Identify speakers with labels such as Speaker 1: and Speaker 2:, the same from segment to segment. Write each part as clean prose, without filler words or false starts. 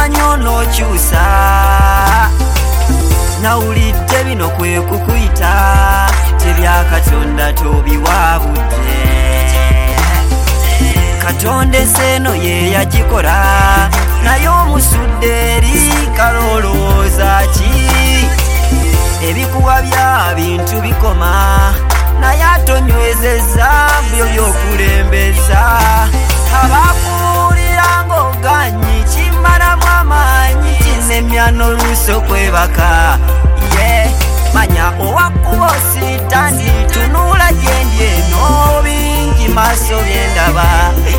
Speaker 1: simanyi onookyusa nawulidde bino kwe kukuyita tebya Katonda tobiwaabudde Katonda enseno ye yagikola naye omusudde eri kalowooza ki ebikuwa bya bintu bikoma naye atonywezeza byo byokulembeza abakuwulira ng'oganyi kimalamu amaanyi kinemya n'oluuso kwebaka manya owakuba ositani tunuula gyendi eno bingi maaso byendaba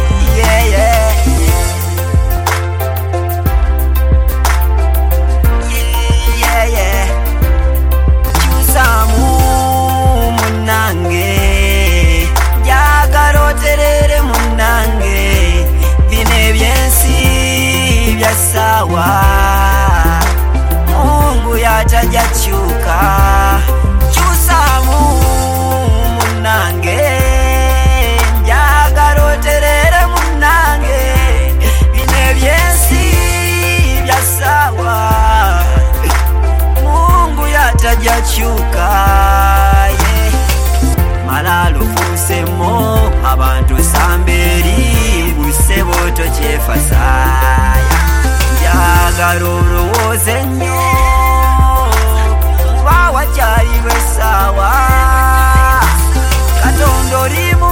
Speaker 1: kyusamu munange njagala oterere munange bino ebyensi bya ssaawa Mungu yatajja kyuka kyusamu munange njagala oterere munange bino ebyensi bya ssaawa Mungu yatajja kyuka malalo fuusemo abantu samberi busebo tokyefasaya njagala olowooze nnyo kuba wakyaliwo essaawa Katonda olimu